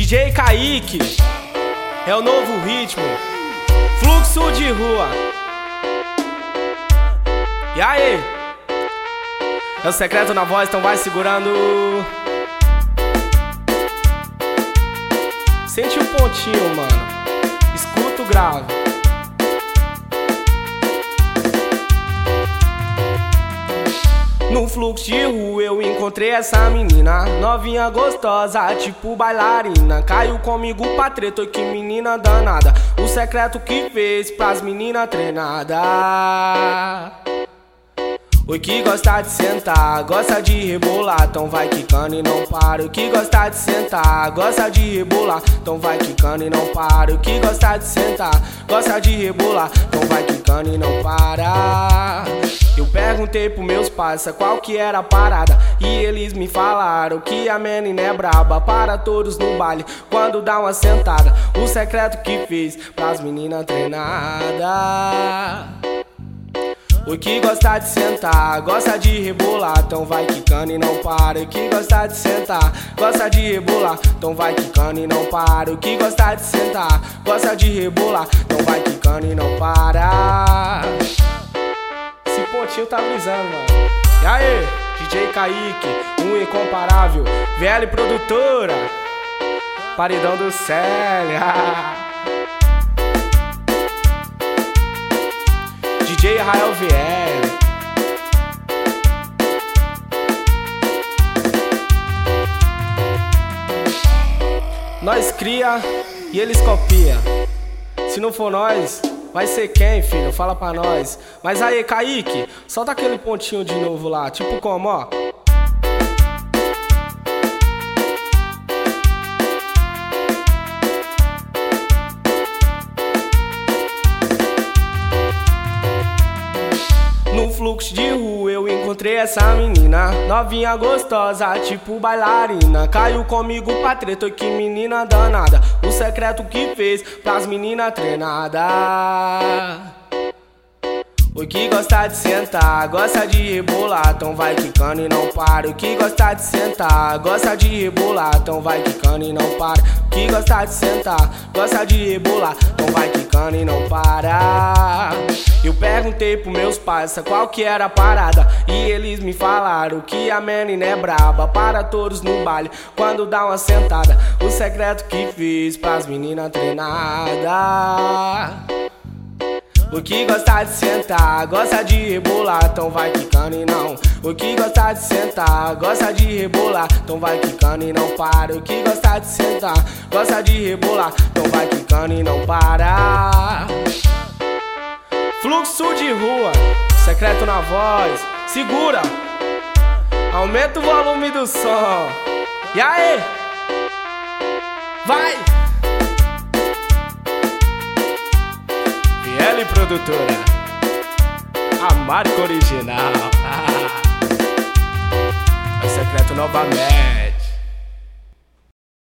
DJ Kaique é o novo ritmo, fluxo de rua. E aí? É o secreto na voz, então vai segurando. Sente um pontinho, mano. Escuta o grave. No fluxo de rua eu encontrei essa menina, novinha gostosa, tipo bailarina. Caiu comigo pra treta, oi que menina danada. O secreto que fez pras meninas treinadas. Oi que gosta de sentar, gosta de rebolar, então vai quicando e não para. O que gosta de sentar, gosta de rebolar, então vai quicando e não para. O que gosta de sentar, gosta de rebolar, então vai quicando e não para. Eu perguntei pros meus parça qual que era a parada, e eles me falaram que a menina é braba para todos no baile quando dá uma sentada. O secreto que fez pras meninas treinadas. O que gosta de sentar, gosta de rebolar, então vai quicando e não para. O que gosta de sentar, gosta de rebolar, então vai quicando e não para. O que gosta de sentar, gosta de rebolar, então vai quicando e não para. Esse pontinho tá brisando, mano. E aí, DJ Kaique, um incomparável, VL Produtora, paredão do Célia. DJ Israel VL. Nós cria e eles copia. Se não for nós, vai ser quem, filho? Fala pra nós. Mas aí, Kaique, solta aquele pontinho de novo lá. Tipo como, ó. No fluxo de rua eu encontrei essa menina, novinha gostosa, tipo bailarina. Caiu comigo pra treta, oi que menina danada. O secreto que fez pras meninas treinadas. O que gosta de sentar, gosta de rebolar, então vai quicando e não para. O que gosta de sentar, gosta de rebolar, então vai quicando e não para. O que gosta de sentar, gosta de rebolar, então vai quicando e não para. Eu perguntei pros meus parça qual que era a parada, e eles me falaram que a menina é braba para todos no baile quando dá uma sentada. O secreto que fiz pras meninas treinadas. O que gosta de sentar, gosta de rebolar, então vai quicando e não. O que gosta de sentar, gosta de rebolar, então vai quicando e não para. O que gosta de sentar, gosta de rebolar, então vai quicando e não para. Fluxo de rua, secreto na voz, segura, aumenta o volume do som. E aí? Vai! VL Produtora, a marca original. É o secreto novamente.